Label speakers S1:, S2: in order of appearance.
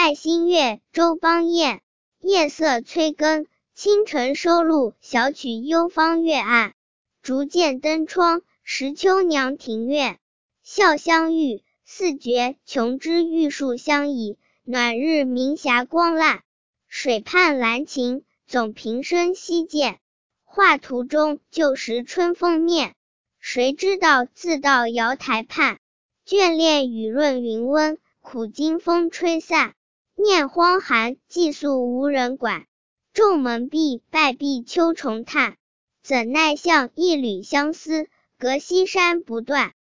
S1: 拜新月，周邦彦。夜色催更，清晨收录小曲幽芳月暗。竹见灯窗，石秋娘庭院。笑相遇，四绝琼枝玉树相倚。暖日明霞光烂，水畔兰情，总平生惜见。画图中，旧时春风面。谁知道自到瑶台畔，眷恋雨润云温，苦经风吹散。念荒寒，寄宿无人管。众门闭，败壁秋虫叹。怎奈向一缕相思，隔西山不断。